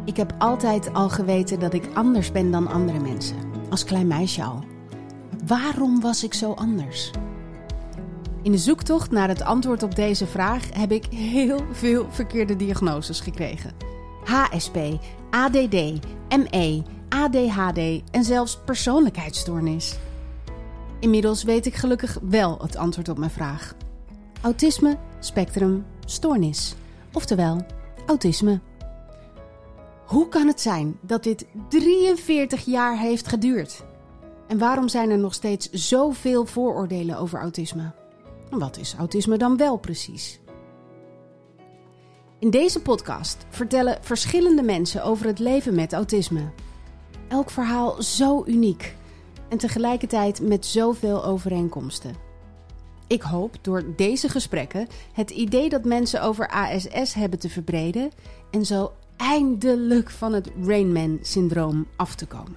Ik heb altijd al geweten dat ik anders ben dan andere mensen. Als klein meisje al. Waarom was ik zo anders? In de zoektocht naar het antwoord op deze vraag heb ik heel veel verkeerde diagnoses gekregen. HSP, ADD, ME, ADHD en zelfs persoonlijkheidsstoornis. Inmiddels weet ik gelukkig wel het antwoord op mijn vraag. Autisme, spectrum, stoornis. Oftewel, autisme. Hoe kan het zijn dat dit 43 jaar heeft geduurd? En waarom zijn er nog steeds zoveel vooroordelen over autisme? En wat is autisme dan wel precies? In deze podcast vertellen verschillende mensen over het leven met autisme. Elk verhaal zo uniek en tegelijkertijd met zoveel overeenkomsten. Ik hoop door deze gesprekken het idee dat mensen over ASS hebben te verbreden en zo eindelijk van het Rain Man-syndroom af te komen.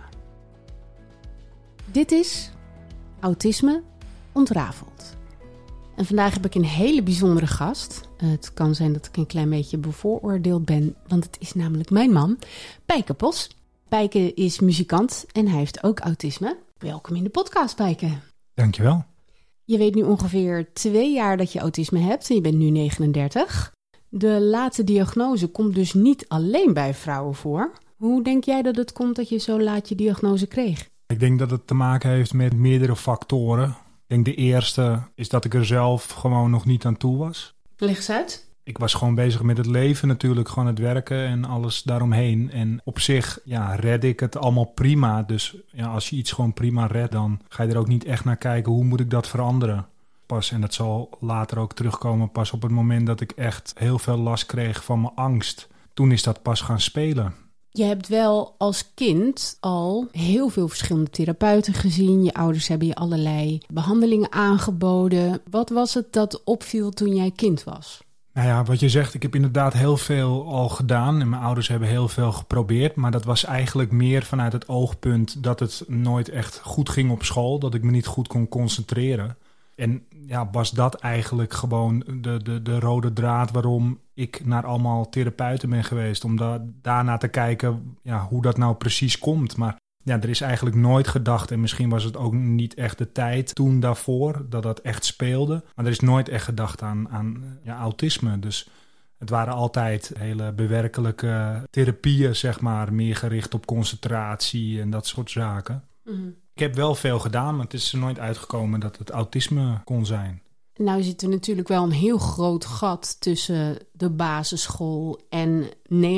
Dit is Autisme ontrafeld. En vandaag heb ik een hele bijzondere gast. Het kan zijn dat ik een klein beetje bevooroordeeld ben, want het is namelijk mijn man, Pijke Pos. Pijke is muzikant en hij heeft ook autisme. Welkom in de podcast, Pijke. Dankjewel. Je weet nu ongeveer 2 jaar dat je autisme hebt en je bent nu 39. De late diagnose komt dus niet alleen bij vrouwen voor. Hoe denk jij dat het komt dat je zo laat je diagnose kreeg? Ik denk dat het te maken heeft met meerdere factoren. Ik denk de eerste is dat ik er zelf gewoon nog niet aan toe was. Leg eens uit. Ik was gewoon bezig met het leven natuurlijk, gewoon het werken en alles daaromheen. En op zich redde ik het allemaal prima. Dus als je iets gewoon prima redt, dan ga je er ook niet echt naar kijken hoe moet ik dat veranderen. Pas, en dat zal later ook terugkomen, pas op het moment dat ik echt heel veel last kreeg van mijn angst. Toen is dat pas gaan spelen. Je hebt wel als kind al heel veel verschillende therapeuten gezien. Je ouders hebben je allerlei behandelingen aangeboden. Wat was het dat opviel toen jij kind was? Nou ja, wat je zegt, ik heb inderdaad heel veel al gedaan. En mijn ouders hebben heel veel geprobeerd. Maar dat was eigenlijk meer vanuit het oogpunt dat het nooit echt goed ging op school. Dat ik me niet goed kon concentreren. En was dat eigenlijk gewoon de rode draad waarom ik naar allemaal therapeuten ben geweest. Om daarna te kijken hoe dat nou precies komt. Maar er is eigenlijk nooit gedacht, en misschien was het ook niet echt de tijd toen daarvoor, dat dat echt speelde. Maar er is nooit echt gedacht aan autisme. Dus het waren altijd hele bewerkelijke therapieën, zeg maar, meer gericht op concentratie en dat soort zaken. Mm-hmm. Ik heb wel veel gedaan, maar het is er nooit uitgekomen dat het autisme kon zijn. Nou zit er natuurlijk wel een heel groot gat tussen de basisschool en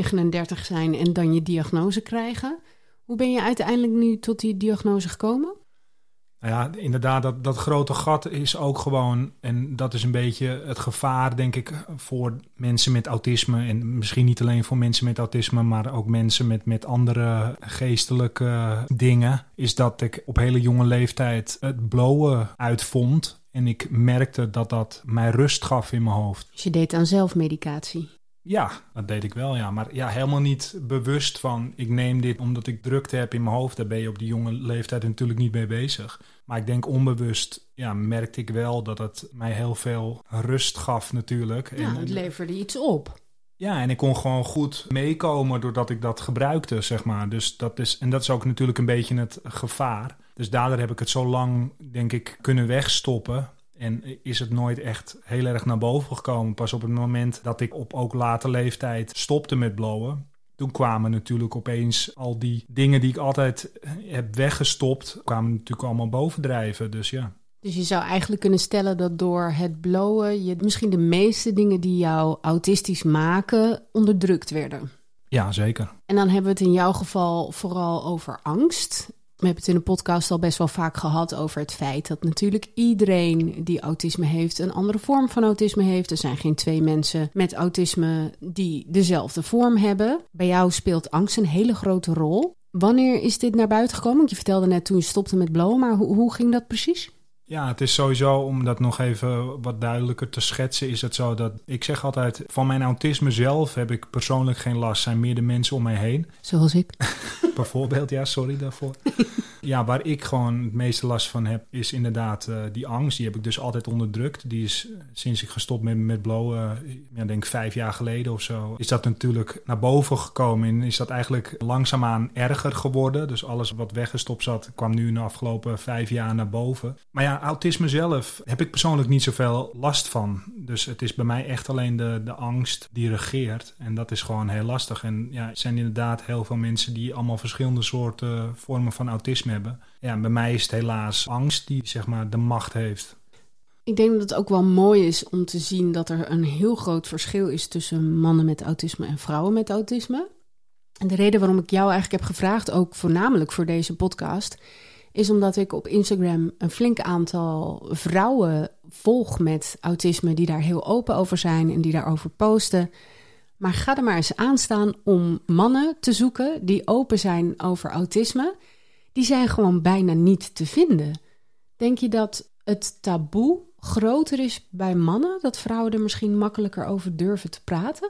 39 zijn en dan je diagnose krijgen. Hoe ben je uiteindelijk nu tot die diagnose gekomen? Nou ja, inderdaad, dat grote gat is ook gewoon, en dat is een beetje het gevaar, denk ik, voor mensen met autisme. En misschien niet alleen voor mensen met autisme, maar ook mensen met andere geestelijke dingen. Is dat ik op hele jonge leeftijd het blowen uitvond. En ik merkte dat dat mij rust gaf in mijn hoofd. Dus je deed aan zelfmedicatie? Ja, dat deed ik wel, ja. Maar helemaal niet bewust van, ik neem dit omdat ik drukte heb in mijn hoofd. Daar ben je op die jonge leeftijd natuurlijk niet mee bezig. Maar ik denk onbewust, merkte ik wel dat het mij heel veel rust gaf natuurlijk. Ja, het leverde iets op. Ja, en ik kon gewoon goed meekomen doordat ik dat gebruikte, zeg maar. Dus dat is ook natuurlijk een beetje het gevaar. Dus daardoor heb ik het zo lang, denk ik, kunnen wegstoppen. En is het nooit echt heel erg naar boven gekomen. Pas op het moment dat ik op ook late leeftijd stopte met blowen. Toen kwamen natuurlijk opeens al die dingen die ik altijd heb weggestopt, kwamen natuurlijk allemaal bovendrijven. Dus ja. Dus je zou eigenlijk kunnen stellen dat door het blowen je misschien de meeste dingen die jou autistisch maken onderdrukt werden. Ja, zeker. En dan hebben we het in jouw geval vooral over angst. We hebben het in de podcast al best wel vaak gehad over het feit dat natuurlijk iedereen die autisme heeft een andere vorm van autisme heeft. Er zijn geen 2 mensen met autisme die dezelfde vorm hebben. Bij jou speelt angst een hele grote rol. Wanneer is dit naar buiten gekomen? Want je vertelde net toen je stopte met blowen, maar hoe ging dat precies? Ja, het is sowieso, om dat nog even wat duidelijker te schetsen, is het zo dat ik zeg altijd, van mijn autisme zelf heb ik persoonlijk geen last. Zijn meer de mensen om mij heen. Zoals ik. Bijvoorbeeld, ja, sorry daarvoor. Ja, waar ik gewoon het meeste last van heb, is inderdaad die angst. Die heb ik dus altijd onderdrukt. Die is sinds ik gestopt met blowen, denk ik 5 jaar geleden of zo, is dat natuurlijk naar boven gekomen. En is dat eigenlijk langzaamaan erger geworden. Dus alles wat weggestopt zat, kwam nu in de afgelopen 5 jaar naar boven. Maar ja, autisme zelf heb ik persoonlijk niet zoveel last van. Dus het is bij mij echt alleen de angst die regeert. En dat is gewoon heel lastig. En ja, er zijn inderdaad heel veel mensen die allemaal verschillende soorten vormen van autisme hebben. Ja, bij mij is het helaas angst die zeg maar de macht heeft. Ik denk dat het ook wel mooi is om te zien dat er een heel groot verschil is tussen mannen met autisme en vrouwen met autisme. En de reden waarom ik jou eigenlijk heb gevraagd, ook voornamelijk voor deze podcast, is omdat ik op Instagram een flink aantal vrouwen volg met autisme die daar heel open over zijn en die daarover posten. Maar ga er maar eens aan staan om mannen te zoeken die open zijn over autisme. Die zijn gewoon bijna niet te vinden. Denk je dat het taboe groter is bij mannen? Dat vrouwen er misschien makkelijker over durven te praten?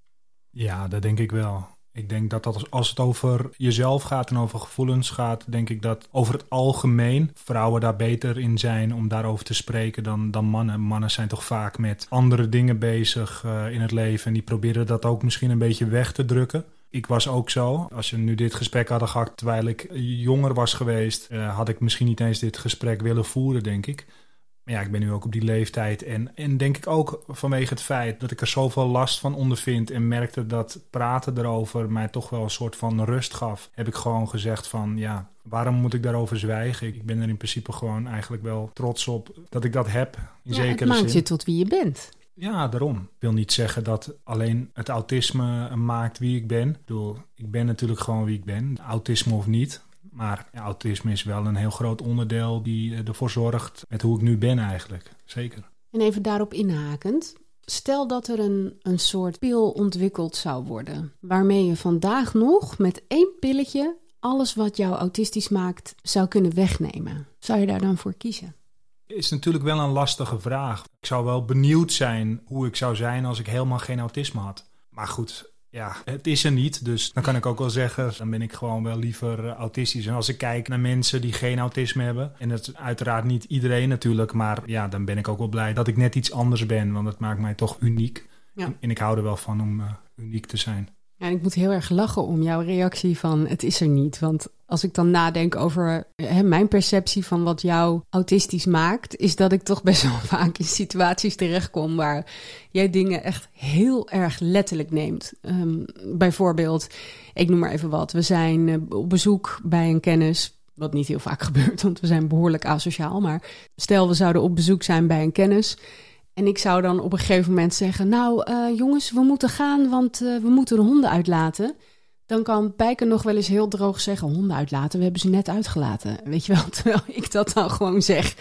Ja, dat denk ik wel. Ik denk dat als het over jezelf gaat en over gevoelens gaat, denk ik dat over het algemeen vrouwen daar beter in zijn om daarover te spreken dan mannen. Mannen zijn toch vaak met andere dingen bezig in het leven en die proberen dat ook misschien een beetje weg te drukken. Ik was ook zo. Als we nu dit gesprek hadden gehad terwijl ik jonger was geweest, had ik misschien niet eens dit gesprek willen voeren, denk ik. Maar ja, ik ben nu ook op die leeftijd en denk ik ook vanwege het feit dat ik er zoveel last van ondervind en merkte dat praten erover mij toch wel een soort van rust gaf, heb ik gewoon gezegd van ja, waarom moet ik daarover zwijgen? Ik ben er in principe gewoon eigenlijk wel trots op dat ik dat heb, in zekere zin. Het maakt je tot wie je bent. Ja, daarom. Ik wil niet zeggen dat alleen het autisme maakt wie ik ben. Ik ben natuurlijk gewoon wie ik ben, autisme of niet. Maar ja, autisme is wel een heel groot onderdeel die ervoor zorgt met hoe ik nu ben eigenlijk. Zeker. En even daarop inhakend. Stel dat er een soort pil ontwikkeld zou worden, waarmee je vandaag nog met 1 pilletje alles wat jou autistisch maakt zou kunnen wegnemen. Zou je daar dan voor kiezen? Is natuurlijk wel een lastige vraag. Ik zou wel benieuwd zijn hoe ik zou zijn als ik helemaal geen autisme had. Maar goed, ja, het is er niet. Dus dan kan ik ook wel zeggen, dan ben ik gewoon wel liever autistisch. En als ik kijk naar mensen die geen autisme hebben, en dat is uiteraard niet iedereen natuurlijk, maar ja, dan ben ik ook wel blij dat ik net iets anders ben. Want dat maakt mij toch uniek. Ja. En ik hou er wel van om uniek te zijn. Ja, en ik moet heel erg lachen om jouw reactie van het is er niet. Want als ik dan nadenk over mijn perceptie van wat jou autistisch maakt, is dat ik toch best wel vaak in situaties terechtkom waar jij dingen echt heel erg letterlijk neemt. Bijvoorbeeld, ik noem maar even wat. We zijn op bezoek bij een kennis, wat niet heel vaak gebeurt, want we zijn behoorlijk asociaal. Maar stel, we zouden op bezoek zijn bij een kennis. En ik zou dan op een gegeven moment zeggen, nou jongens, we moeten gaan, want we moeten de honden uitlaten. Dan kan Pijker nog wel eens heel droog zeggen, honden uitlaten, we hebben ze net uitgelaten. Weet je wel, terwijl ik dat dan gewoon zeg,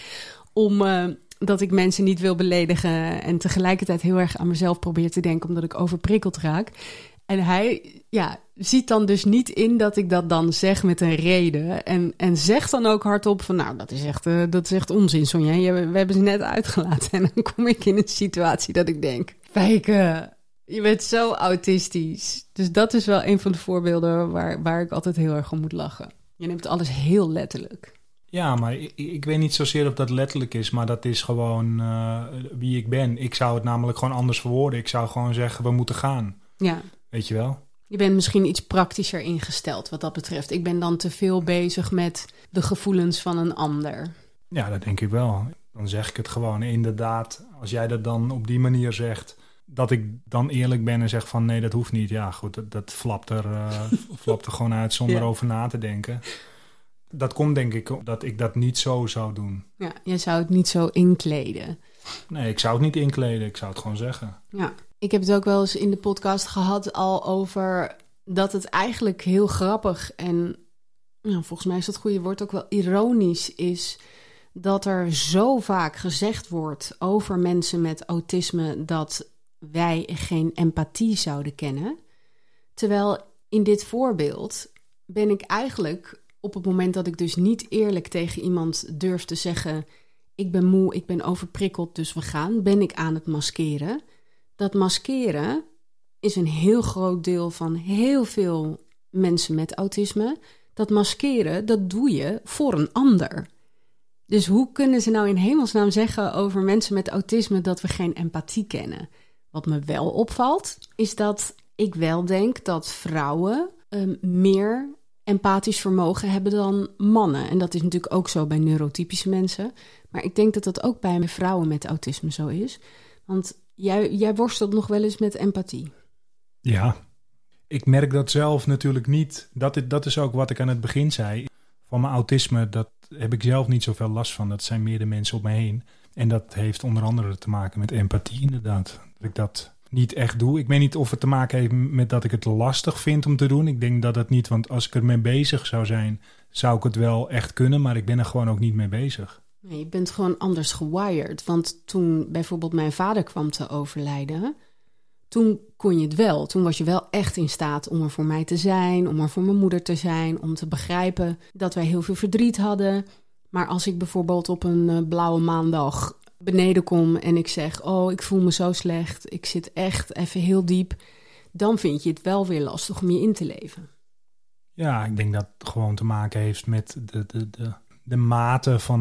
omdat ik mensen niet wil beledigen en tegelijkertijd heel erg aan mezelf probeer te denken, omdat ik overprikkeld raak. En hij ziet dan dus niet in dat ik dat dan zeg met een reden. En zegt dan ook hardop van, nou, dat is echt onzin, Sonja. We hebben ze net uitgelaten. En dan kom ik in een situatie dat ik denk, Pijke, je bent zo autistisch. Dus dat is wel een van de voorbeelden waar ik altijd heel erg om moet lachen. Je neemt alles heel letterlijk. Ja, maar ik weet niet zozeer of dat letterlijk is, maar dat is gewoon wie ik ben. Ik zou het namelijk gewoon anders verwoorden. Ik zou gewoon zeggen, we moeten gaan. Ja. Weet je wel? Je bent misschien iets praktischer ingesteld wat dat betreft. Ik ben dan te veel bezig met de gevoelens van een ander. Ja, dat denk ik wel. Dan zeg ik het gewoon. Inderdaad, als jij dat dan op die manier zegt, dat ik dan eerlijk ben en zeg van nee, dat hoeft niet. Ja, goed, dat flapt er gewoon uit zonder over na te denken. Dat komt denk ik dat ik dat niet zo zou doen. Ja, je zou het niet zo inkleden. Nee, ik zou het niet inkleden. Ik zou het gewoon zeggen. Ja. Ik heb het ook wel eens in de podcast gehad al over dat het eigenlijk heel grappig en volgens mij is dat goede woord ook wel ironisch is dat er zo vaak gezegd wordt over mensen met autisme dat wij geen empathie zouden kennen. Terwijl in dit voorbeeld ben ik eigenlijk op het moment dat ik dus niet eerlijk tegen iemand durf te zeggen, ik ben moe, ik ben overprikkeld, dus we gaan, ben ik aan het maskeren. Dat maskeren is een heel groot deel van heel veel mensen met autisme. dat maskeren, dat doe je voor een ander. Dus hoe kunnen ze nou in hemelsnaam zeggen over mensen met autisme dat we geen empathie kennen? Wat me wel opvalt, is dat ik wel denk dat vrouwen meer empathisch vermogen hebben dan mannen. En dat is natuurlijk ook zo bij neurotypische mensen. Maar ik denk dat dat ook bij vrouwen met autisme zo is. Want jij worstelt nog wel eens met empathie. Ja, ik merk dat zelf natuurlijk niet. Dat is ook wat ik aan het begin zei. Van mijn autisme, dat heb ik zelf niet zoveel last van. Dat zijn meer de mensen om me heen. En dat heeft onder andere te maken met empathie inderdaad. Dat ik dat niet echt doe. Ik weet niet of het te maken heeft met dat ik het lastig vind om te doen. Ik denk dat het niet, want als ik ermee bezig zou zijn, zou ik het wel echt kunnen. Maar ik ben er gewoon ook niet mee bezig. Nee, je bent gewoon anders gewired. Want toen bijvoorbeeld mijn vader kwam te overlijden, toen kon je het wel. Toen was je wel echt in staat om er voor mij te zijn, om er voor mijn moeder te zijn, om te begrijpen dat wij heel veel verdriet hadden. Maar als ik bijvoorbeeld op een blauwe maandag beneden kom en ik zeg, oh, ik voel me zo slecht, ik zit echt even heel diep, dan vind je het wel weer lastig om je in te leven. Ja, ik denk dat het gewoon te maken heeft met de mate van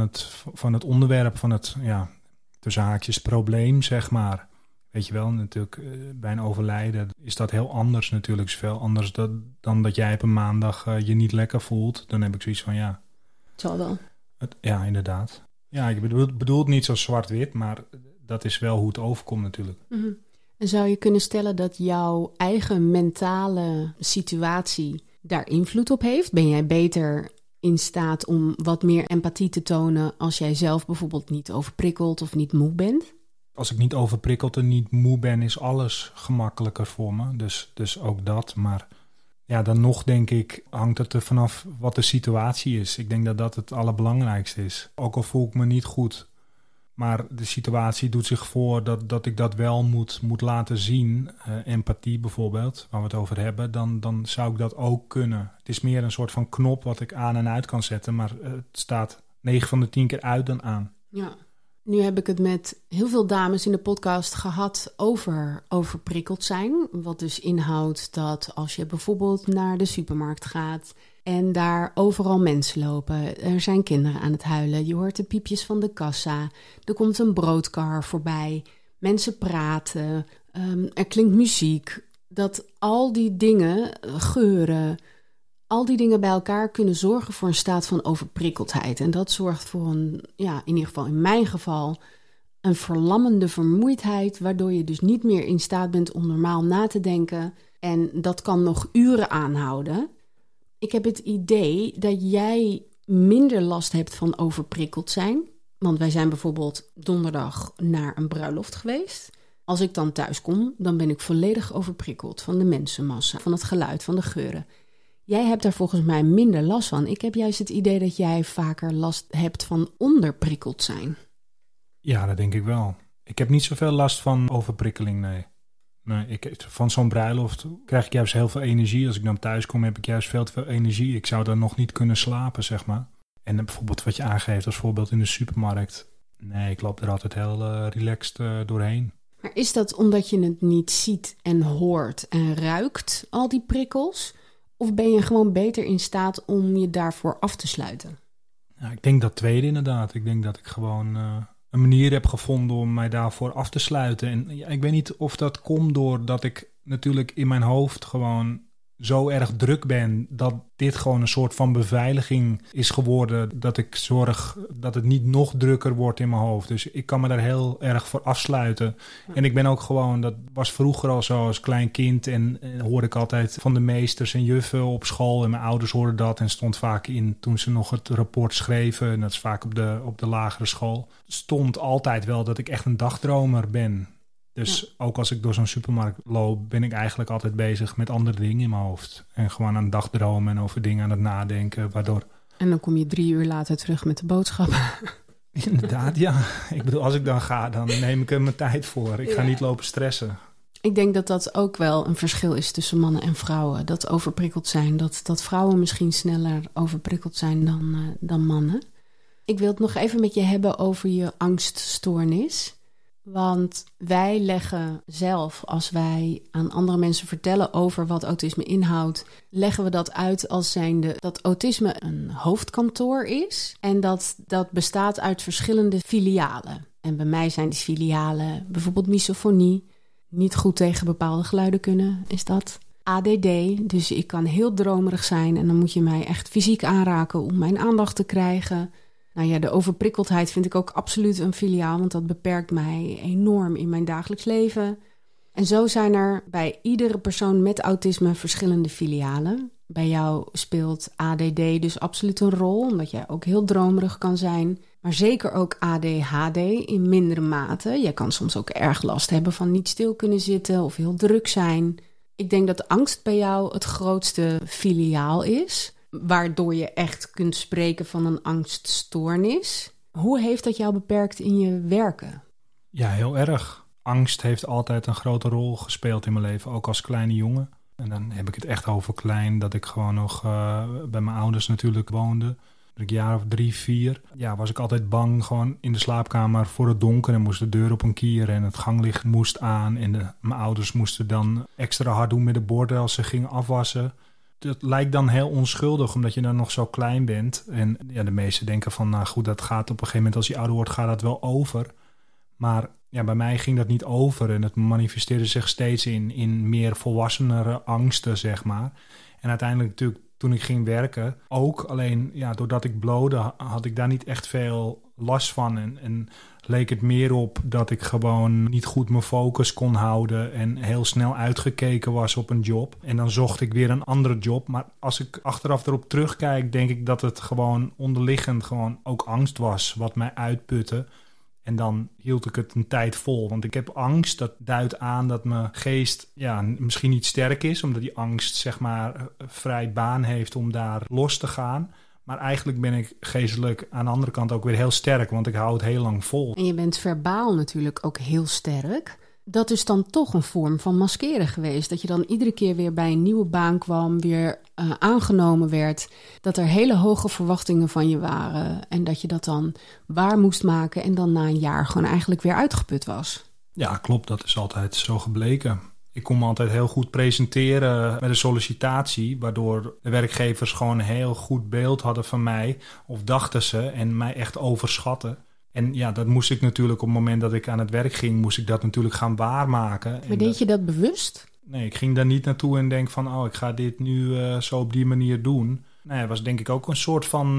het onderwerp, van het, ja, tussen haakjes probleem, zeg maar. Weet je wel, natuurlijk bij een overlijden is dat heel anders natuurlijk. Is veel anders dan dat jij op een maandag je niet lekker voelt. Dan heb ik zoiets van, ja. Het zal wel. Ja, inderdaad. Ja, ik bedoel het niet zo zwart-wit, maar dat is wel hoe het overkomt natuurlijk. Mm-hmm. En zou je kunnen stellen dat jouw eigen mentale situatie daar invloed op heeft? Ben jij beter in staat om wat meer empathie te tonen als jij zelf bijvoorbeeld niet overprikkeld of niet moe bent? Als ik niet overprikkeld en niet moe ben, is alles gemakkelijker voor me. Dus ook dat. Maar ja, dan nog denk ik, hangt het er vanaf wat de situatie is. Ik denk dat dat het allerbelangrijkste is. Ook al voel ik me niet goed. Maar de situatie doet zich voor dat ik dat wel moet laten zien. Empathie bijvoorbeeld, waar we het over hebben. Dan zou ik dat ook kunnen. Het is meer een soort van knop wat ik aan en uit kan zetten. Maar het staat 9 van de 10 keer uit dan aan. Ja. Nu heb ik het met heel veel dames in de podcast gehad over overprikkeld zijn. Wat dus inhoudt dat als je bijvoorbeeld naar de supermarkt gaat en daar overal mensen lopen. Er zijn kinderen aan het huilen. Je hoort de piepjes van de kassa. Er komt een broodkar voorbij. Mensen praten. Er klinkt muziek. Dat al die dingen, geuren, al die dingen bij elkaar kunnen zorgen voor een staat van overprikkeldheid. En dat zorgt voor een, ja, in ieder geval in mijn geval, een verlammende vermoeidheid, waardoor je dus niet meer in staat bent om normaal na te denken. En dat kan nog uren aanhouden. Ik heb het idee dat jij minder last hebt van overprikkeld zijn. Want wij zijn bijvoorbeeld donderdag naar een bruiloft geweest. Als ik dan thuis kom, dan ben ik volledig overprikkeld van de mensenmassa, van het geluid, van de geuren. Jij hebt daar volgens mij minder last van. Ik heb juist het idee dat jij vaker last hebt van onderprikkeld zijn. Ja, dat denk ik wel. Ik heb niet zoveel last van overprikkeling, nee. Van zo'n bruiloft krijg ik juist heel veel energie. Als ik dan thuis kom, heb ik juist veel te veel energie. Ik zou dan nog niet kunnen slapen, zeg maar. En bijvoorbeeld wat je aangeeft als voorbeeld in de supermarkt. Nee, ik loop er altijd heel relaxed doorheen. Maar is dat omdat je het niet ziet en hoort en ruikt, al die prikkels? Of ben je gewoon beter in staat om je daarvoor af te sluiten? Ja, ik denk dat tweede inderdaad. Ik denk dat ik gewoon een manier heb gevonden om mij daarvoor af te sluiten. En ja, ik weet niet of dat komt doordat ik natuurlijk in mijn hoofd gewoon zo erg druk ben dat dit gewoon een soort van beveiliging is geworden. Dat ik zorg dat het niet nog drukker wordt in mijn hoofd. Dus ik kan me daar heel erg voor afsluiten. Ja. En ik ben ook gewoon, dat was vroeger al zo als klein kind. En hoorde ik altijd van de meesters en juffen op school. En mijn ouders hoorden dat en stond vaak in toen ze nog het rapport schreven. En dat is vaak op de lagere school. Stond altijd wel dat ik echt een dagdromer ben. Dus ook als ik door zo'n supermarkt loop, ben ik eigenlijk altijd bezig met andere dingen in mijn hoofd. En gewoon aan dagdromen en over dingen aan het nadenken, waardoor... En dan kom je 3 uur later terug met de boodschappen. Inderdaad, ja. Ik bedoel, als ik dan ga, dan neem ik er mijn tijd voor. Ik ga niet lopen stressen. Ik denk dat dat ook wel een verschil is tussen mannen en vrouwen. Dat overprikkeld zijn. Dat vrouwen misschien sneller overprikkeld zijn dan mannen. Ik wil het nog even met je hebben over je angststoornis. Want wij leggen zelf, als wij aan andere mensen vertellen over wat autisme inhoudt, leggen we dat uit als zijnde dat autisme een hoofdkantoor is. En dat bestaat uit verschillende filialen. En bij mij zijn die filialen bijvoorbeeld misofonie, niet goed tegen bepaalde geluiden kunnen, is dat. ADD, dus ik kan heel dromerig zijn en dan moet je mij echt fysiek aanraken om mijn aandacht te krijgen. Nou ja, de overprikkeldheid vind ik ook absoluut een filiaal, want dat beperkt mij enorm in mijn dagelijks leven. En zo zijn er bij iedere persoon met autisme verschillende filialen. Bij jou speelt ADD dus absoluut een rol, omdat jij ook heel dromerig kan zijn. Maar zeker ook ADHD in mindere mate. Jij kan soms ook erg last hebben van niet stil kunnen zitten of heel druk zijn. Ik denk dat angst bij jou het grootste filiaal is, waardoor je echt kunt spreken van een angststoornis. Hoe heeft dat jou beperkt in je werken? Ja, heel erg. Angst heeft altijd een grote rol gespeeld in mijn leven, ook als kleine jongen. En dan heb ik het echt over klein, dat ik gewoon nog bij mijn ouders natuurlijk woonde. Toen ik een jaar of 3, 4, was ik altijd bang gewoon in de slaapkamer voor het donker en moest de deur op een kier en het ganglicht moest aan. En mijn ouders moesten dan extra hard doen met de borden als ze gingen afwassen. Het lijkt dan heel onschuldig, omdat je dan nog zo klein bent. En de meesten denken van, nou goed, dat gaat op een gegeven moment als je ouder wordt, gaat dat wel over. Maar bij mij ging dat niet over en het manifesteerde zich steeds in meer volwassenere angsten, zeg maar. En uiteindelijk natuurlijk, toen ik ging werken, ook alleen doordat ik blode, had ik daar niet echt veel last van. En leek het meer op dat ik gewoon niet goed mijn focus kon houden en heel snel uitgekeken was op een job. En dan zocht ik weer een andere job. Maar als ik achteraf erop terugkijk, denk ik dat het gewoon onderliggend gewoon ook angst was wat mij uitputte. En dan hield ik het een tijd vol. Want ik heb angst, dat duidt aan dat mijn geest misschien niet sterk is, omdat die angst zeg maar vrij baan heeft om daar los te gaan. Maar eigenlijk ben ik geestelijk aan de andere kant ook weer heel sterk, want ik hou het heel lang vol. En je bent verbaal natuurlijk ook heel sterk. Dat is dan toch een vorm van maskeren geweest. Dat je dan iedere keer weer bij een nieuwe baan kwam, weer aangenomen werd. Dat er hele hoge verwachtingen van je waren. En dat je dat dan waar moest maken en dan na een jaar gewoon eigenlijk weer uitgeput was. Ja, klopt. Dat is altijd zo gebleken. Ik kon me altijd heel goed presenteren met een sollicitatie, waardoor de werkgevers gewoon een heel goed beeld hadden van mij, of dachten ze, en mij echt overschatten. En dat moest ik natuurlijk op het moment dat ik aan het werk ging, moest ik dat natuurlijk gaan waarmaken. Maar deed je dat bewust? Nee, ik ging daar niet naartoe en denk van, ik ga dit nu zo op die manier doen. Nee, het was denk ik ook een soort van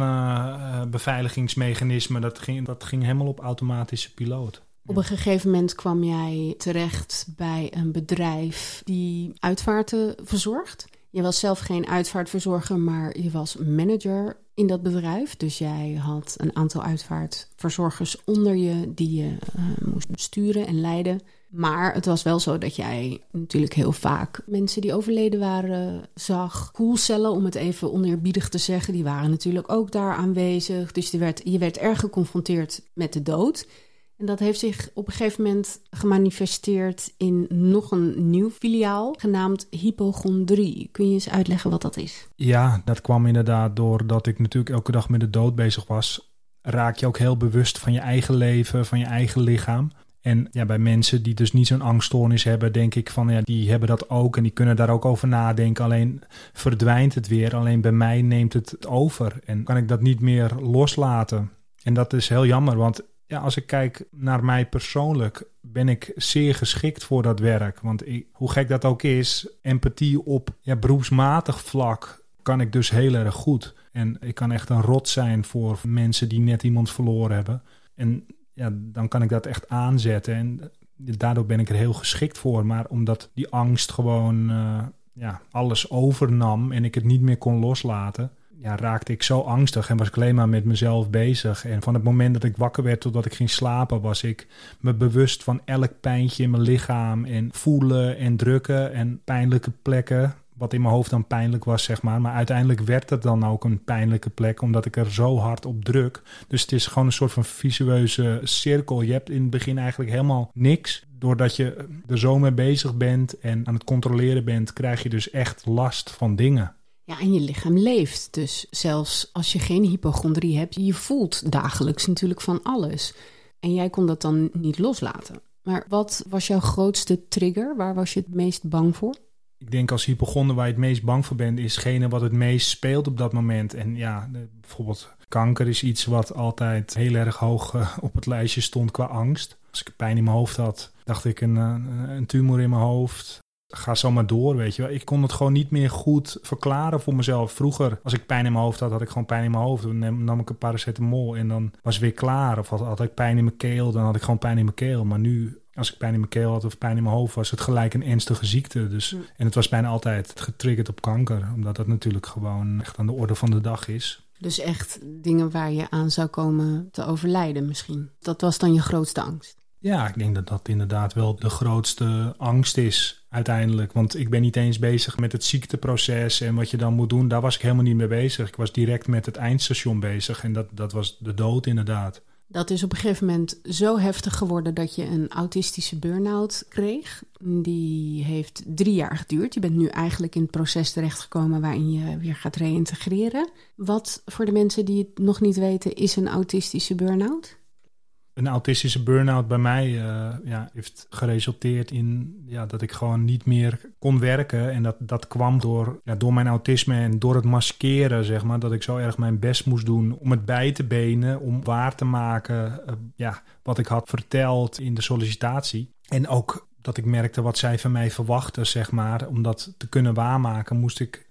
beveiligingsmechanisme. Dat ging helemaal op automatische piloot. Op een gegeven moment kwam jij terecht bij een bedrijf die uitvaarten verzorgt. Je was zelf geen uitvaartverzorger, maar je was manager in dat bedrijf. Dus jij had een aantal uitvaartverzorgers onder je die je moest besturen en leiden. Maar het was wel zo dat jij natuurlijk heel vaak mensen die overleden waren zag. Koelcellen, om het even oneerbiedig te zeggen, die waren natuurlijk ook daar aanwezig. Dus je werd erg geconfronteerd met de dood. En dat heeft zich op een gegeven moment gemanifesteerd in nog een nieuw filiaal, genaamd hypochondrie. Kun je eens uitleggen wat dat is? Ja, dat kwam inderdaad doordat ik natuurlijk elke dag met de dood bezig was. Raak je ook heel bewust van je eigen leven, van je eigen lichaam. En bij mensen die dus niet zo'n angststoornis hebben, denk ik van die hebben dat ook en die kunnen daar ook over nadenken. Alleen verdwijnt het weer, alleen bij mij neemt het over en kan ik dat niet meer loslaten. En dat is heel jammer, want als ik kijk naar mij persoonlijk, ben ik zeer geschikt voor dat werk. Want hoe gek dat ook is, empathie op beroepsmatig vlak kan ik dus heel erg goed. En ik kan echt een rot zijn voor mensen die net iemand verloren hebben. En dan kan ik dat echt aanzetten. En daardoor ben ik er heel geschikt voor. Maar omdat die angst gewoon alles overnam en ik het niet meer kon loslaten, raakte ik zo angstig en was ik alleen maar met mezelf bezig. En van het moment dat ik wakker werd totdat ik ging slapen, was ik me bewust van elk pijntje in mijn lichaam en voelen en drukken en pijnlijke plekken, wat in mijn hoofd dan pijnlijk was, zeg maar. Maar uiteindelijk werd het dan ook een pijnlijke plek, omdat ik er zo hard op druk. Dus het is gewoon een soort van visueuze cirkel. Je hebt in het begin eigenlijk helemaal niks. Doordat je er zo mee bezig bent en aan het controleren bent, krijg je dus echt last van dingen. Ja, en je lichaam leeft. Dus zelfs als je geen hypochondrie hebt, je voelt dagelijks natuurlijk van alles. En jij kon dat dan niet loslaten. Maar wat was jouw grootste trigger? Waar was je het meest bang voor? Ik denk als hypochonder waar je het meest bang voor bent, is hetgene wat het meest speelt op dat moment. En ja, bijvoorbeeld kanker is iets wat altijd heel erg hoog op het lijstje stond qua angst. Als ik pijn in mijn hoofd had, dacht ik een tumor in mijn hoofd. Ga zo maar door, weet je wel. Ik kon het gewoon niet meer goed verklaren voor mezelf. Vroeger, als ik pijn in mijn hoofd had, had ik gewoon pijn in mijn hoofd. Dan nam ik een paracetamol en dan was het weer klaar. Of had ik pijn in mijn keel, dan had ik gewoon pijn in mijn keel. Maar nu, als ik pijn in mijn keel had of pijn in mijn hoofd, was het gelijk een ernstige ziekte. Dus, en het was bijna altijd getriggerd op kanker. Omdat dat natuurlijk gewoon echt aan de orde van de dag is. Dus echt dingen waar je aan zou komen te overlijden misschien. Dat was dan je grootste angst? Ja, ik denk dat dat inderdaad wel de grootste angst is uiteindelijk. Want ik ben niet eens bezig met het ziekteproces en wat je dan moet doen. Daar was ik helemaal niet mee bezig. Ik was direct met het eindstation bezig en dat was de dood inderdaad. Dat is op een gegeven moment zo heftig geworden dat je een autistische burn-out kreeg. Die heeft 3 jaar geduurd. Je bent nu eigenlijk in het proces terechtgekomen waarin je weer gaat reïntegreren. Wat voor de mensen die het nog niet weten is een autistische burn-out? Een autistische burn-out bij mij heeft geresulteerd in dat ik gewoon niet meer kon werken. En dat kwam door mijn autisme en door het maskeren, zeg maar. Dat ik zo erg mijn best moest doen om het bij te benen, om waar te maken wat ik had verteld in de sollicitatie. En ook dat ik merkte wat zij van mij verwachten, zeg maar. Om dat te kunnen waarmaken moest ik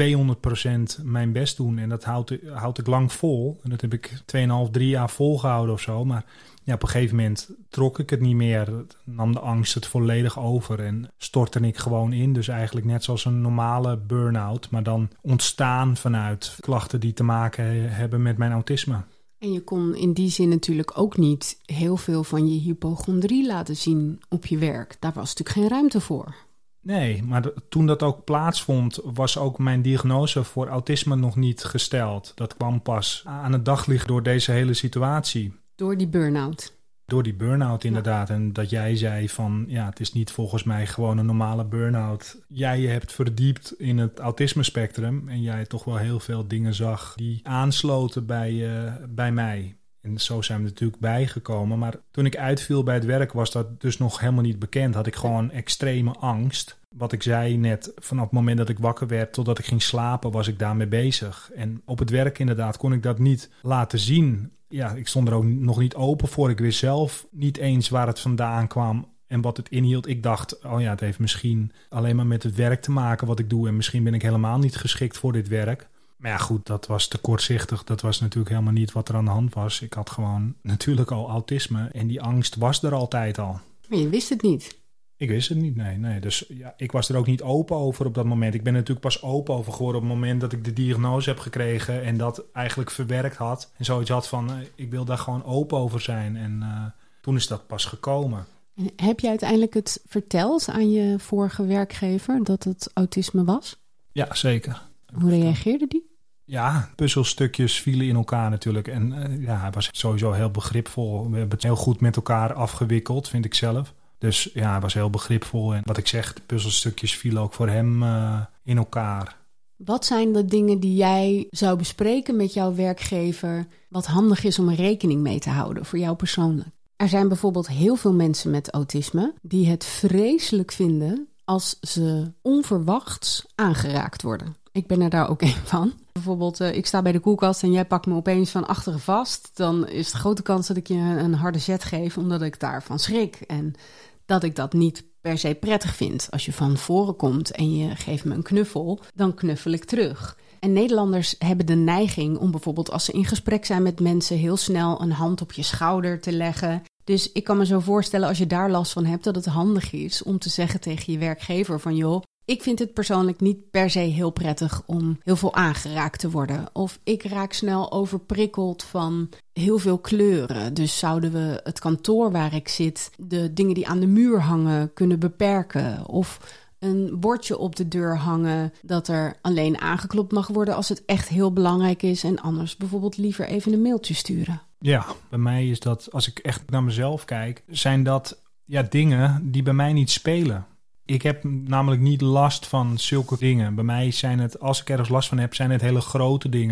200% mijn best doen. En dat houd ik lang vol. En dat heb ik 2,5, 3 jaar volgehouden of zo. Maar op een gegeven moment trok ik het niet meer. Nam de angst het volledig over en stortte ik gewoon in. Dus eigenlijk net zoals een normale burn-out. Maar dan ontstaan vanuit klachten die te maken hebben met mijn autisme. En je kon in die zin natuurlijk ook niet heel veel van je hypochondrie laten zien op je werk. Daar was natuurlijk geen ruimte voor. Nee, maar toen dat ook plaatsvond, was ook mijn diagnose voor autisme nog niet gesteld. Dat kwam pas aan het daglicht door deze hele situatie. Door die burn-out? Door die burn-out inderdaad. En dat jij zei van, het is niet volgens mij gewoon een normale burn-out. Jij je hebt verdiept in het autisme-spectrum en jij toch wel heel veel dingen zag die aansloten bij mij. En zo zijn we natuurlijk bijgekomen. Maar toen ik uitviel bij het werk was dat dus nog helemaal niet bekend. Had ik gewoon extreme angst. Wat ik zei net, vanaf het moment dat ik wakker werd totdat ik ging slapen was ik daarmee bezig. En op het werk inderdaad kon ik dat niet laten zien. Ja, ik stond er ook nog niet open voor. Ik wist zelf niet eens waar het vandaan kwam en wat het inhield. Ik dacht, het heeft misschien alleen maar met het werk te maken wat ik doe. En misschien ben ik helemaal niet geschikt voor dit werk. Maar ja, goed, dat was te kortzichtig. Dat was natuurlijk helemaal niet wat er aan de hand was. Ik had gewoon natuurlijk al autisme en die angst was er altijd al. Maar je wist het niet? Ik wist het niet, nee. Dus ik was er ook niet open over op dat moment. Ik ben er natuurlijk pas open over geworden op het moment dat ik de diagnose heb gekregen en dat eigenlijk verwerkt had. En zoiets had van, ik wil daar gewoon open over zijn. En toen is dat pas gekomen. En heb je uiteindelijk het verteld aan je vorige werkgever dat het autisme was? Ja, zeker. Hoe reageerde die? Ja, puzzelstukjes vielen in elkaar natuurlijk. En hij was sowieso heel begripvol. We hebben het heel goed met elkaar afgewikkeld, vind ik zelf. Dus hij was heel begripvol. En wat ik zeg, de puzzelstukjes vielen ook voor hem in elkaar. Wat zijn de dingen die jij zou bespreken met jouw werkgever, wat handig is om er rekening mee te houden voor jou persoonlijk? Er zijn bijvoorbeeld heel veel mensen met autisme die het vreselijk vinden als ze onverwachts aangeraakt worden. Ik ben er daar ook een van. Bijvoorbeeld, ik sta bij de koelkast en jij pakt me opeens van achteren vast. Dan is de grote kans dat ik je een harde zet geef, omdat ik daarvan schrik. En dat ik dat niet per se prettig vind. Als je van voren komt en je geeft me een knuffel, dan knuffel ik terug. En Nederlanders hebben de neiging om bijvoorbeeld als ze in gesprek zijn met mensen heel snel een hand op je schouder te leggen. Dus ik kan me zo voorstellen als je daar last van hebt dat het handig is om te zeggen tegen je werkgever van joh, ik vind het persoonlijk niet per se heel prettig om heel veel aangeraakt te worden. Of ik raak snel overprikkeld van heel veel kleuren. Dus zouden we het kantoor waar ik zit, de dingen die aan de muur hangen, kunnen beperken. Of een bordje op de deur hangen dat er alleen aangeklopt mag worden als het echt heel belangrijk is. En anders bijvoorbeeld liever even een mailtje sturen. Ja, bij mij is dat, als ik echt naar mezelf kijk, zijn dat dingen die bij mij niet spelen. Ik heb namelijk niet last van zulke dingen. Bij mij zijn het, als ik ergens last van heb, zijn het hele grote dingen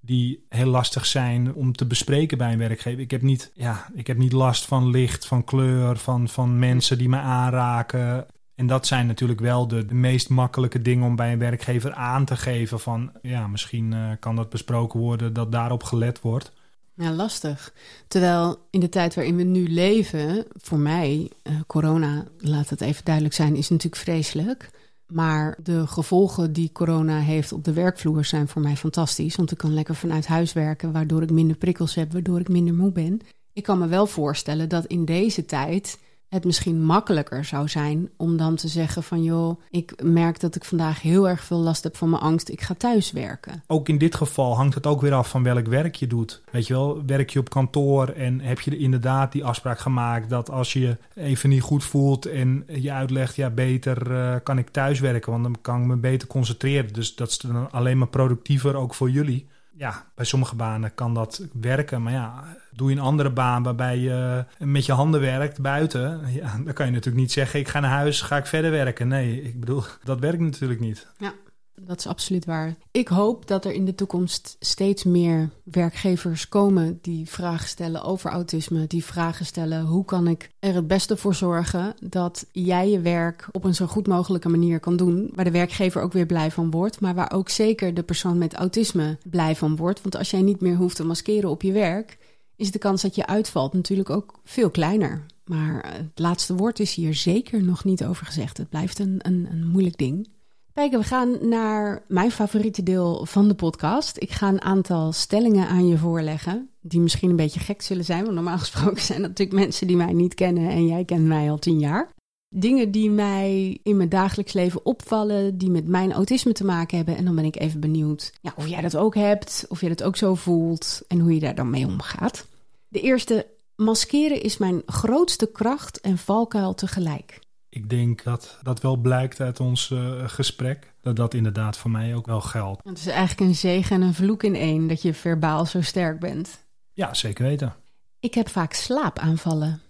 die heel lastig zijn om te bespreken bij een werkgever. Ik heb niet last van licht, van kleur, van mensen die me aanraken. En dat zijn natuurlijk wel de meest makkelijke dingen om bij een werkgever aan te geven van, ja, misschien kan dat besproken worden, dat daarop gelet wordt. Ja, lastig. Terwijl in de tijd waarin we nu leven, voor mij, corona, laat het even duidelijk zijn, is natuurlijk vreselijk. Maar de gevolgen die corona heeft op de werkvloer zijn voor mij fantastisch. Want ik kan lekker vanuit huis werken, waardoor ik minder prikkels heb, waardoor ik minder moe ben. Ik kan me wel voorstellen dat in deze tijd het misschien makkelijker zou zijn om dan te zeggen van, joh, ik merk dat ik vandaag heel erg veel last heb van mijn angst. Ik ga thuis werken. Ook in dit geval hangt het ook weer af van welk werk je doet. Weet je wel, werk je op kantoor en heb je inderdaad die afspraak gemaakt dat als je even niet goed voelt en je uitlegt, ja, beter kan ik thuis werken, want dan kan ik me beter concentreren. Dus dat is dan alleen maar productiever ook voor jullie. Ja, bij sommige banen kan dat werken. Maar ja, doe je een andere baan waarbij je met je handen werkt buiten. Ja, dan kan je natuurlijk niet zeggen, ik ga naar huis, ga ik verder werken. Nee, ik bedoel, dat werkt natuurlijk niet. Ja, dat is absoluut waar. Ik hoop dat er in de toekomst steeds meer werkgevers komen die vragen stellen over autisme. Die vragen stellen, hoe kan ik er het beste voor zorgen dat jij je werk op een zo goed mogelijke manier kan doen. Waar de werkgever ook weer blij van wordt. Maar waar ook zeker de persoon met autisme blij van wordt. Want als jij niet meer hoeft te maskeren op je werk, is de kans dat je uitvalt natuurlijk ook veel kleiner. Maar het laatste woord is hier zeker nog niet over gezegd. Het blijft een moeilijk ding. Kijk, we gaan naar mijn favoriete deel van de podcast. Ik ga een aantal stellingen aan je voorleggen, die misschien een beetje gek zullen zijn. Want normaal gesproken zijn dat natuurlijk mensen die mij niet kennen en jij kent mij al 10 jaar. Dingen die mij in mijn dagelijks leven opvallen, die met mijn autisme te maken hebben. En dan ben ik even benieuwd of jij dat ook hebt, of je dat ook zo voelt en hoe je daar dan mee omgaat. De eerste, maskeren is mijn grootste kracht en valkuil tegelijk. Ik denk dat dat wel blijkt uit ons gesprek. Dat inderdaad voor mij ook wel geldt. Het is eigenlijk een zegen en een vloek in één dat je verbaal zo sterk bent. Ja, zeker weten. Ik heb vaak slaapaanvallen.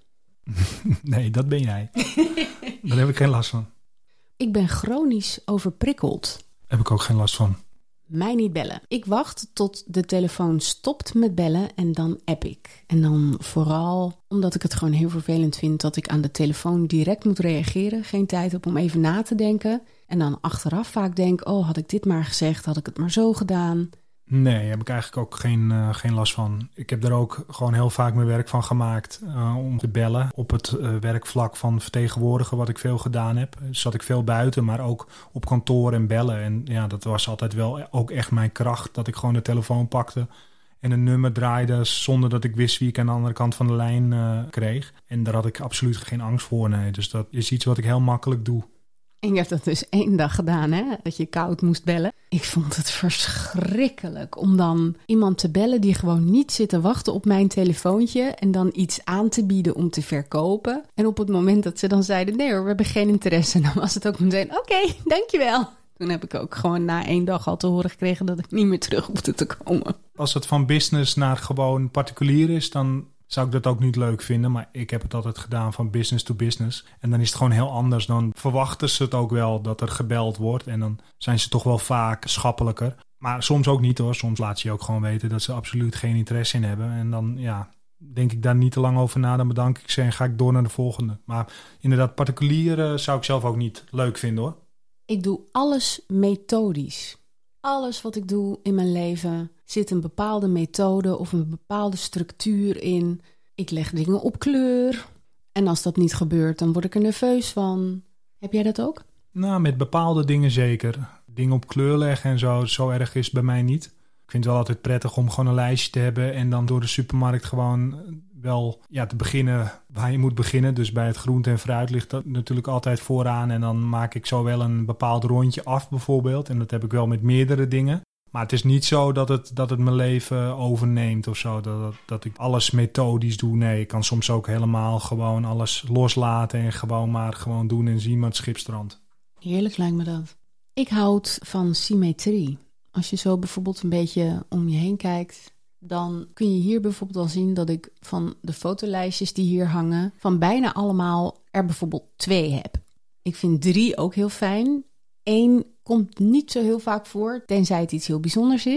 Nee, dat ben jij. Daar heb ik geen last van. Ik ben chronisch overprikkeld. Heb ik ook geen last van. Mij niet bellen. Ik wacht tot de telefoon stopt met bellen en dan app ik. En dan vooral omdat ik het gewoon heel vervelend vind dat ik aan de telefoon direct moet reageren. Geen tijd heb om even na te denken. En dan achteraf vaak denk, had ik dit maar gezegd, had ik het maar zo gedaan. Nee, heb ik eigenlijk ook geen last van. Ik heb er ook gewoon heel vaak mijn werk van gemaakt om te bellen. Op het werkvlak van vertegenwoordigen wat ik veel gedaan heb. Zat ik veel buiten, maar ook op kantoor en bellen. En ja, dat was altijd wel ook echt mijn kracht. Dat ik gewoon de telefoon pakte en een nummer draaide zonder dat ik wist wie ik aan de andere kant van de lijn kreeg. En daar had ik absoluut geen angst voor. Nee. Dus dat is iets wat ik heel makkelijk doe. En je hebt dat dus 1 dag gedaan, hè? Dat je koud moest bellen. Ik vond het verschrikkelijk om dan iemand te bellen die gewoon niet zit te wachten op mijn telefoontje en dan iets aan te bieden om te verkopen. En op het moment dat ze dan zeiden, nee hoor, we hebben geen interesse, dan was het ook meteen, oké, dankjewel. Toen heb ik ook gewoon na 1 dag al te horen gekregen dat ik niet meer terug hoefde te komen. Als het van business naar gewoon particulier is, dan zou ik dat ook niet leuk vinden. Maar ik heb het altijd gedaan van business to business. En dan is het gewoon heel anders. Dan verwachten ze het ook wel dat er gebeld wordt. En dan zijn ze toch wel vaak schappelijker. Maar soms ook niet hoor. Soms laat ze je ook gewoon weten dat ze absoluut geen interesse in hebben. En dan denk ik daar niet te lang over na. Dan bedank ik ze en ga ik door naar de volgende. Maar inderdaad, particulier zou ik zelf ook niet leuk vinden hoor. Ik doe alles methodisch. Alles wat ik doe in mijn leven zit een bepaalde methode of een bepaalde structuur in. Ik leg dingen op kleur. En als dat niet gebeurt, dan word ik er nerveus van. Heb jij dat ook? Nou, met bepaalde dingen zeker. Dingen op kleur leggen en zo erg is het bij mij niet. Ik vind het wel altijd prettig om gewoon een lijstje te hebben en dan door de supermarkt gewoon wel te beginnen waar je moet beginnen. Dus bij het groente en fruit ligt dat natuurlijk altijd vooraan. En dan maak ik zo wel een bepaald rondje af bijvoorbeeld. En dat heb ik wel met meerdere dingen. Maar het is niet zo dat het mijn leven overneemt of zo. Dat ik alles methodisch doe. Nee, ik kan soms ook helemaal gewoon alles loslaten en gewoon doen en zien met het schip strandt. Heerlijk lijkt me dat. Ik houd van symmetrie. Als je zo bijvoorbeeld een beetje om je heen kijkt, dan kun je hier bijvoorbeeld al zien dat ik van de fotolijstjes die hier hangen, van bijna allemaal er bijvoorbeeld 2 heb. Ik vind 3 ook heel fijn. 1 komt niet zo heel vaak voor, tenzij het iets heel bijzonders is.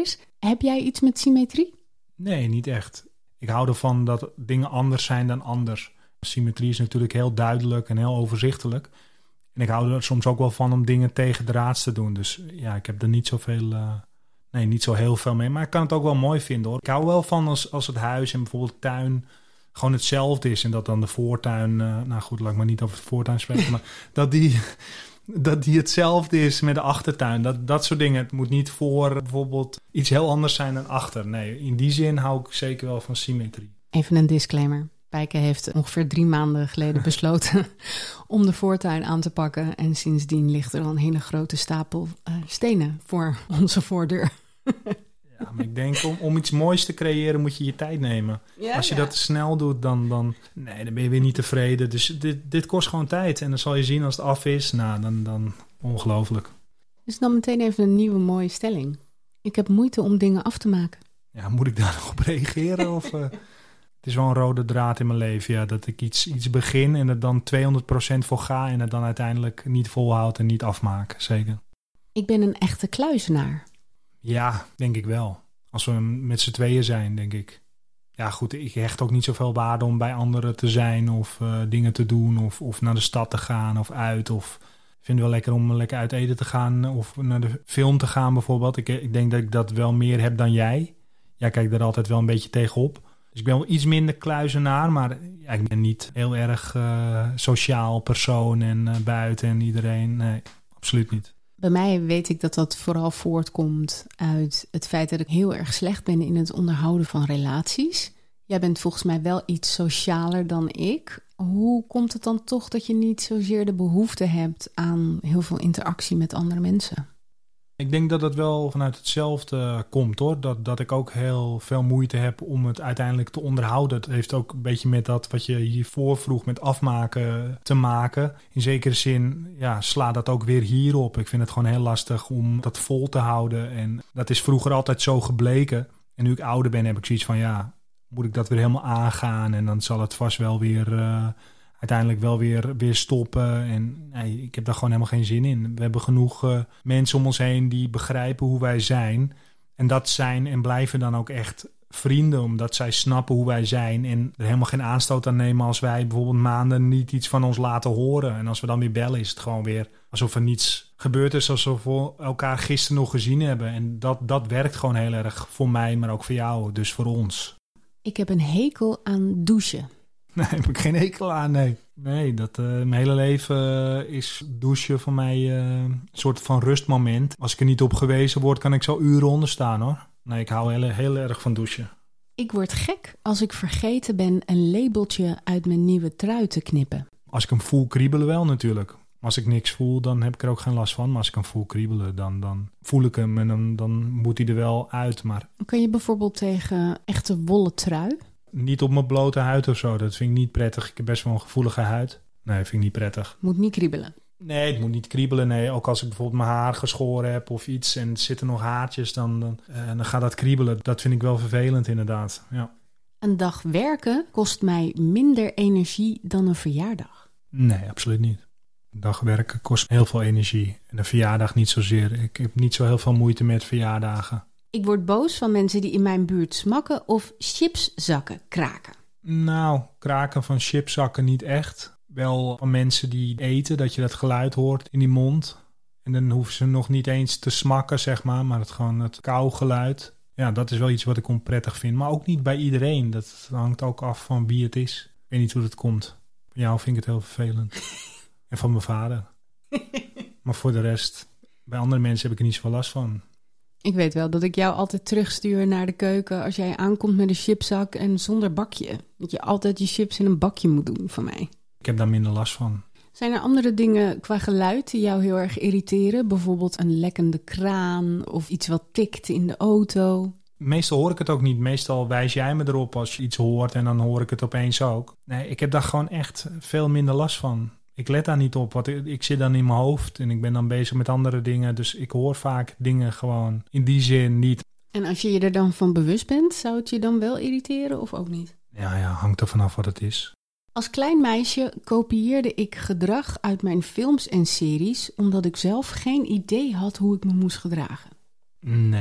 Heb jij iets met symmetrie? Nee, niet echt. Ik hou ervan dat dingen anders zijn dan anders. Symmetrie is natuurlijk heel duidelijk en heel overzichtelijk. En ik hou er soms ook wel van om dingen tegen de raads te doen. Dus ja, ik heb er niet zo heel veel mee. Maar ik kan het ook wel mooi vinden, hoor. Ik hou wel van als het huis en bijvoorbeeld de tuin gewoon hetzelfde is. En dat dan de voortuin... nou goed, laat ik maar niet over de voortuin spreken. Maar dat die hetzelfde is met de achtertuin. Dat soort dingen. Het moet niet voor bijvoorbeeld iets heel anders zijn dan achter. Nee, in die zin hou ik zeker wel van symmetrie. Even een disclaimer. Pijke heeft ongeveer 3 maanden geleden besloten om de voortuin aan te pakken. En sindsdien ligt er al een hele grote stapel stenen voor onze voordeur. Ja, maar ik denk om iets moois te creëren moet je je tijd nemen. Ja, als je dat te snel doet, dan ben je weer niet tevreden. Dus dit kost gewoon tijd. En dan zal je zien als het af is. Nou, dan ongelooflijk. Dus dan meteen even een nieuwe mooie stelling. Ik heb moeite om dingen af te maken. Ja, moet ik daar nog op reageren? Of, het is wel een rode draad in mijn leven. Ja, dat ik iets begin en er dan 200% voor ga. En het dan uiteindelijk niet volhoud en niet afmaken. Zeker. Ik ben een echte kluizenaar. Ja, denk ik wel. Als we met z'n tweeën zijn, denk ik. Ja goed, ik hecht ook niet zoveel waarde om bij anderen te zijn of dingen te doen of naar de stad te gaan of uit. Of ik vind het wel lekker om lekker uit eten te gaan of naar de film te gaan bijvoorbeeld. Ik denk dat ik dat wel meer heb dan jij. Jij kijkt er altijd wel een beetje tegenop. Dus ik ben wel iets minder kluizenaar, maar ja, ik ben niet heel erg sociaal persoon en buiten en iedereen. Nee, absoluut niet. Bij mij weet ik dat dat vooral voortkomt uit het feit dat ik heel erg slecht ben in het onderhouden van relaties. Jij bent volgens mij wel iets socialer dan ik. Hoe komt het dan toch dat je niet zozeer de behoefte hebt aan heel veel interactie met andere mensen? Ik denk dat het wel vanuit hetzelfde komt, hoor. Dat ik ook heel veel moeite heb om het uiteindelijk te onderhouden. Het heeft ook een beetje met dat wat je hiervoor vroeg met afmaken te maken. In zekere zin sla dat ook weer hierop. Ik vind het gewoon heel lastig om dat vol te houden. En dat is vroeger altijd zo gebleken. En nu ik ouder ben heb ik zoiets van moet ik dat weer helemaal aangaan. En dan zal het vast wel weer... uiteindelijk wel weer stoppen. En nee, ik heb daar gewoon helemaal geen zin in. We hebben genoeg mensen om ons heen die begrijpen hoe wij zijn. En dat zijn en blijven dan ook echt vrienden, omdat zij snappen hoe wij zijn en er helemaal geen aanstoot aan nemen als wij bijvoorbeeld maanden niet iets van ons laten horen. En als we dan weer bellen is het gewoon weer alsof er niets gebeurd is, alsof we elkaar gisteren nog gezien hebben. En dat werkt gewoon heel erg voor mij, maar ook voor jou, dus voor ons. Ik heb een hekel aan douchen. Nee, heb ik geen hekel aan, nee. Nee, mijn hele leven is douchen voor mij een soort van rustmoment. Als ik er niet op gewezen word, kan ik zo uren onder staan, hoor. Nee, ik hou heel erg van douchen. Ik word gek als ik vergeten ben een labeltje uit mijn nieuwe trui te knippen. Als ik hem voel kriebelen wel natuurlijk. Als ik niks voel, dan heb ik er ook geen last van. Maar als ik hem voel kriebelen, dan voel ik hem en dan moet hij er wel uit. Maar... Kan je bijvoorbeeld tegen echte wollen trui? Niet op mijn blote huid of zo. Dat vind ik niet prettig. Ik heb best wel een gevoelige huid. Nee, vind ik niet prettig. Moet niet kriebelen? Nee, het moet niet kriebelen. Nee, ook als ik bijvoorbeeld mijn haar geschoren heb of iets en er zitten nog haartjes, dan gaat dat kriebelen. Dat vind ik wel vervelend inderdaad. Ja. Een dag werken kost mij minder energie dan een verjaardag. Nee, absoluut niet. Een dag werken kost heel veel energie. En een verjaardag niet zozeer. Ik heb niet zo heel veel moeite met verjaardagen. Ik word boos van mensen die in mijn buurt smakken of chipszakken kraken. Nou, kraken van chipszakken niet echt. Wel van mensen die eten, dat je dat geluid hoort in die mond. En dan hoeven ze nog niet eens te smakken, zeg maar het kauwgeluid. Ja, dat is wel iets wat ik onprettig vind. Maar ook niet bij iedereen. Dat hangt ook af van wie het is. Ik weet niet hoe dat komt. Voor jou vind ik het heel vervelend. En van mijn vader. Maar voor de rest, bij andere mensen heb ik er niet zoveel last van. Ik weet wel dat ik jou altijd terugstuur naar de keuken als jij aankomt met een chipszak en zonder bakje. Dat je altijd je chips in een bakje moet doen van mij. Ik heb daar minder last van. Zijn er andere dingen qua geluid die jou heel erg irriteren? Bijvoorbeeld een lekkende kraan of iets wat tikt in de auto? Meestal hoor ik het ook niet. Meestal wijs jij me erop als je iets hoort en dan hoor ik het opeens ook. Nee, ik heb daar gewoon echt veel minder last van. Ik let daar niet op, want ik zit dan in mijn hoofd en ik ben dan bezig met andere dingen. Dus ik hoor vaak dingen gewoon in die zin niet. En als je er dan van bewust bent, zou het je dan wel irriteren of ook niet? Ja, hangt er vanaf wat het is. Als klein meisje kopieerde ik gedrag uit mijn films en series, omdat ik zelf geen idee had hoe ik me moest gedragen. Nee,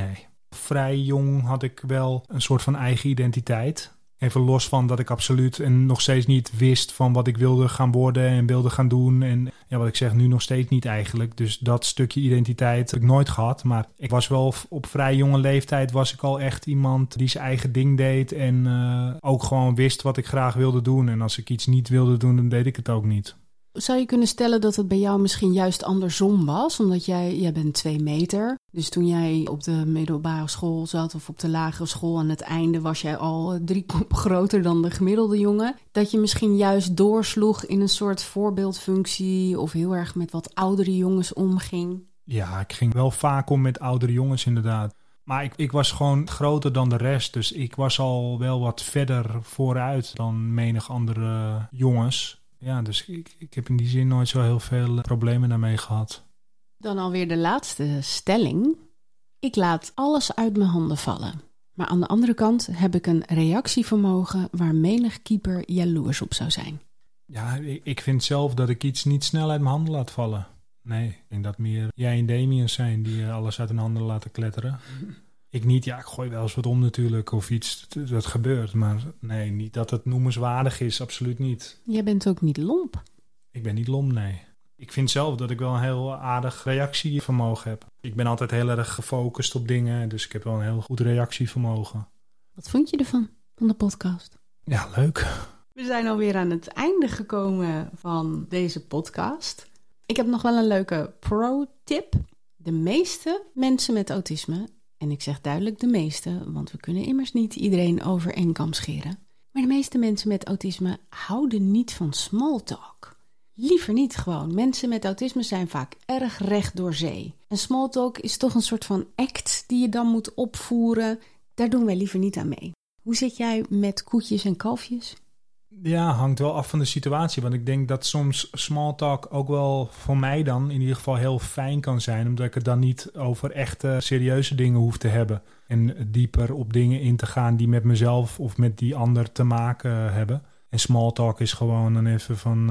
Vrij jong had ik wel een soort van eigen identiteit. Even los van dat ik absoluut en nog steeds niet wist van wat ik wilde gaan worden en wilde gaan doen. En ja, wat ik zeg, nu nog steeds niet eigenlijk. Dus dat stukje identiteit heb ik nooit gehad. Maar ik was wel op vrij jonge leeftijd was ik al echt iemand die zijn eigen ding deed. En ook gewoon wist wat ik graag wilde doen. En als ik iets niet wilde doen, dan deed ik het ook niet. Zou je kunnen stellen dat het bij jou misschien juist andersom was? Omdat jij bent 2 meter. Dus toen jij op de middelbare school zat of op de lagere school aan het einde was jij al 3 koppen groter dan de gemiddelde jongen. Dat je misschien juist doorsloeg in een soort voorbeeldfunctie of heel erg met wat oudere jongens omging. Ja, ik ging wel vaak om met oudere jongens inderdaad. Maar ik was gewoon groter dan de rest. Dus ik was al wel wat verder vooruit dan menig andere jongens. Ja, dus ik heb in die zin nooit zo heel veel problemen daarmee gehad. Dan alweer de laatste stelling. Ik laat alles uit mijn handen vallen. Maar aan de andere kant heb ik een reactievermogen waar menig keeper jaloers op zou zijn. Ja, ik vind zelf dat ik iets niet snel uit mijn handen laat vallen. Nee, ik denk dat meer jij en Damien zijn die alles uit hun handen laten kletteren. Ik niet, ja, ik gooi wel eens wat om natuurlijk of iets, dat gebeurt. Maar nee, niet dat het noemenswaardig is, absoluut niet. Jij bent ook niet lomp. Ik ben niet lomp, nee. Ik vind zelf dat ik wel een heel aardig reactievermogen heb. Ik ben altijd heel erg gefocust op dingen, dus ik heb wel een heel goed reactievermogen. Wat vond je ervan, van de podcast? Ja, leuk. We zijn alweer aan het einde gekomen van deze podcast. Ik heb nog wel een leuke pro-tip. De meeste mensen met autisme, en ik zeg duidelijk de meeste, want we kunnen immers niet iedereen over één kam scheren. Maar de meeste mensen met autisme houden niet van small talk. Liever niet gewoon. Mensen met autisme zijn vaak erg recht door zee. En small talk is toch een soort van act die je dan moet opvoeren. Daar doen wij liever niet aan mee. Hoe zit jij met koetjes en kalfjes? Ja, hangt wel af van de situatie. Want ik denk dat soms small talk ook wel voor mij dan in ieder geval heel fijn kan zijn. Omdat ik het dan niet over echte serieuze dingen hoef te hebben. En dieper op dingen in te gaan die met mezelf of met die ander te maken hebben. En small talk is gewoon dan even van,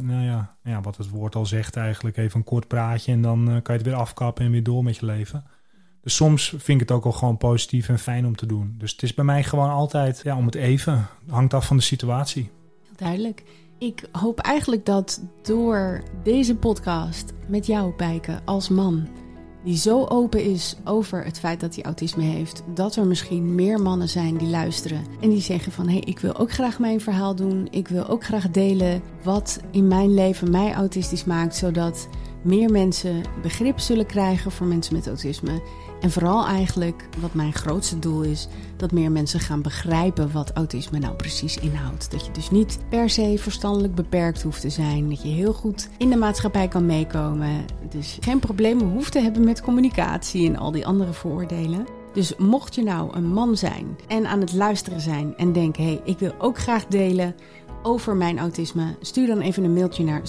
wat het woord al zegt eigenlijk. Even een kort praatje en dan kan je het weer afkappen en weer door met je leven. Dus soms vind ik het ook al gewoon positief en fijn om te doen. Dus het is bij mij gewoon altijd om het even. Hangt af van de situatie. Heel duidelijk. Ik hoop eigenlijk dat door deze podcast met jou, Bijke, als man, die zo open is over het feit dat hij autisme heeft, dat er misschien meer mannen zijn die luisteren en die zeggen van, ik wil ook graag mijn verhaal doen. Ik wil ook graag delen wat in mijn leven mij autistisch maakt, zodat meer mensen begrip zullen krijgen voor mensen met autisme. En vooral eigenlijk, wat mijn grootste doel is, dat meer mensen gaan begrijpen wat autisme nou precies inhoudt. Dat je dus niet per se verstandelijk beperkt hoeft te zijn. Dat je heel goed in de maatschappij kan meekomen. Dus geen problemen hoeft te hebben met communicatie en al die andere vooroordelen. Dus mocht je nou een man zijn en aan het luisteren zijn en denken, ik wil ook graag delen over mijn autisme, stuur dan even een mailtje naar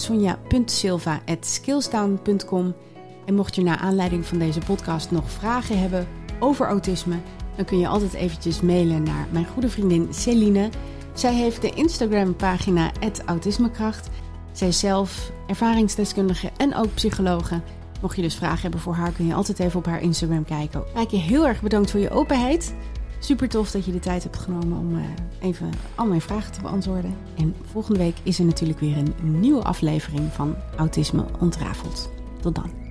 sonja.silva@skillstown.com. En mocht je naar aanleiding van deze podcast nog vragen hebben over autisme, dan kun je altijd eventjes mailen naar mijn goede vriendin Celine. Zij heeft de Instagram-pagina @autismekracht. Zij is zelf ervaringsdeskundige en ook psychologe. Mocht je dus vragen hebben voor haar, kun je altijd even op haar Instagram kijken. Maaike, heel erg bedankt voor je openheid. Super tof dat je de tijd hebt genomen om even al mijn vragen te beantwoorden. En volgende week is er natuurlijk weer een nieuwe aflevering van Autisme Ontrafeld. Tot dan.